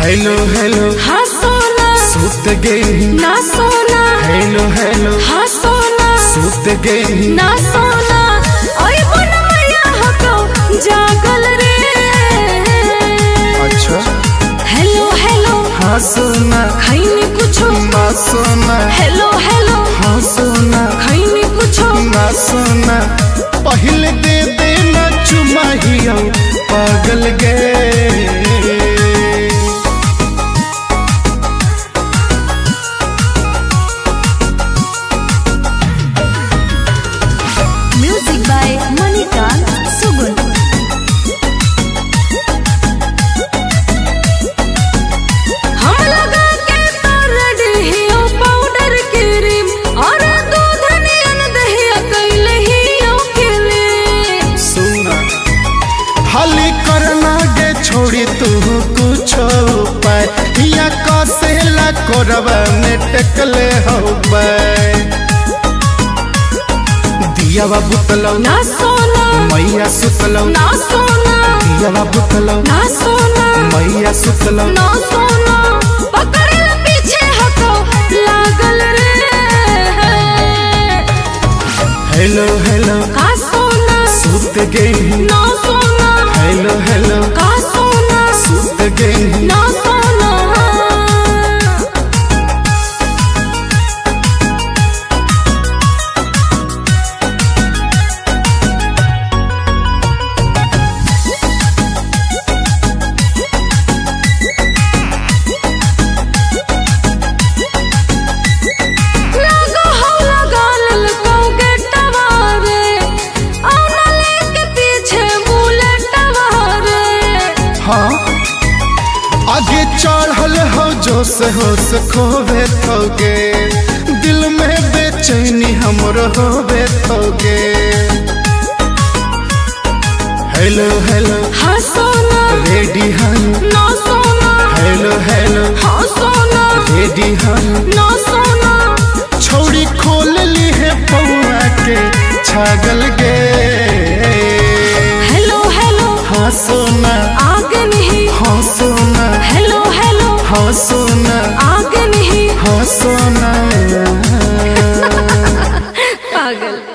Hello hello हाँ सोना सुत गई ना सोना। हेलो हेलो हाँ सोना सुत गई ना सोना। ओए मन मैया हको जागल रे। अच्छा हेलो हेलो हाँ सोना खैनी कुछो ना सोना। हेलो हेलो हाँ सोना खैनी कुछो ना सोना। पहले दे देना चुमाहिया पागल गे। Music by Manikant Sugun. हम लगा के तो रेडी हियो पाउडर क्रीम और दूध नियन दहिया कैले हियो क्रीम। सुना हाली करना गे छोड़ी तू कुछ उपाय या कसेला कोरबा में टेकले हो दियावा बुतलो ना सोना मैया सुतलो ना सोना दियावा बुतलो ना सोना मैया सुतलो ना सोना। पकड़े पीछे हको लागल रे। हेलो हेलो का सोना सुत गई ना सोना। हेलो हेलो का सोना सुत गई ना सोना। लगा हो लगा ललको के टवारे औना लेके पीछे बुलेट वारे। हाँ आगे चढ़ल हो जोश होश खोबे थोगे दिल में बेचैनी हमर होबे थोगे। हेलो हेलो हाँ सोना रेडी हन ना सोना। हेलो हेलो हाँ सोना रेडी हन ना सोना। छौड़ी खोल ली है पौआ के छागल गे। हेलो हेलो हाँ सोना आगे नहीं। हाँ सोना हेलो हेलो हाँ सोना आगे नहीं। हाँ सोना पागल।